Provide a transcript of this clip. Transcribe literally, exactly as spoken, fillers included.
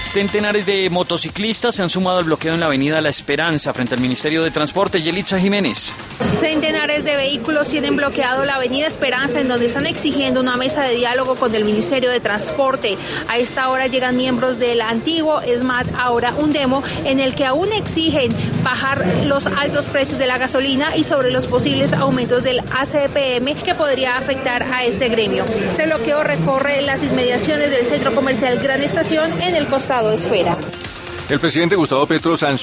Centenares de motociclistas se han sumado al bloqueo en la avenida La Esperanza frente al Ministerio de Transporte. Yelitza Jiménez. Centenares de vehículos tienen bloqueado la avenida Esperanza, en donde están exigiendo una mesa de diálogo con el Ministerio de Transporte. A esta hora llegan miembros del antiguo SMAT, ahora Undemo, en el que aún exigen bajar los altos precios de la gasolina y sobre los posibles aumentos del A C P M que podría afectar a este gremio. Este bloqueo recorre las inmediaciones del centro comercial Gran Estación en el costado Esfera. El presidente Gustavo Petro sancionó